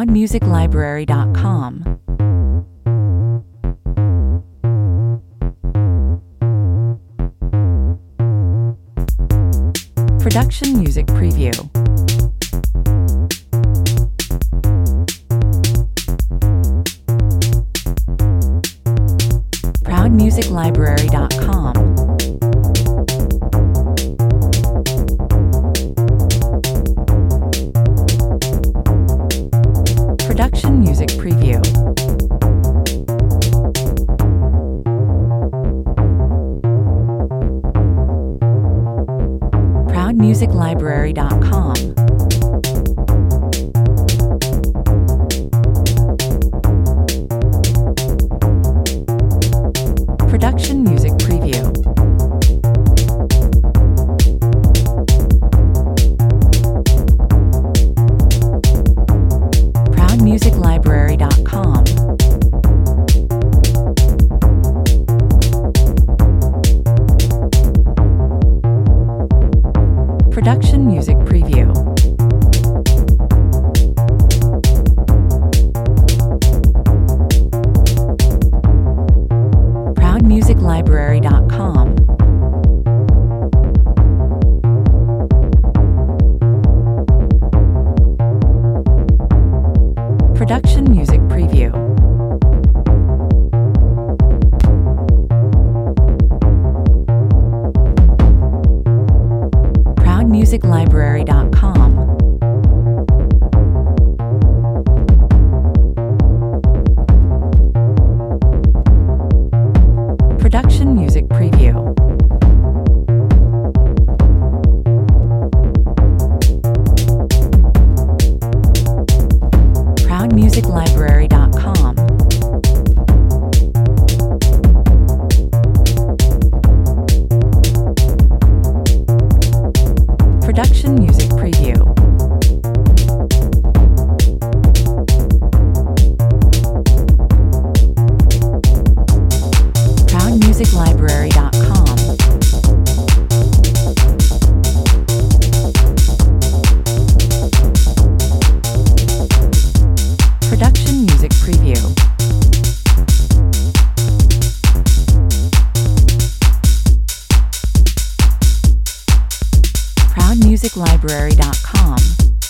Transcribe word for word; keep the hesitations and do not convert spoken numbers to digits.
proud music library dot com. Production Music Preview. proud music library dot com. Production Music Preview. proud music library dot com. Production Music Preview. proud music library dot com. Production Music Preview. proud music library dot com. Production Music Preview. proud music library dot com. Production Music Preview. proud music library dot com. Production Music Preview. proud music library dot com. Production Music Preview. proud music library dot com.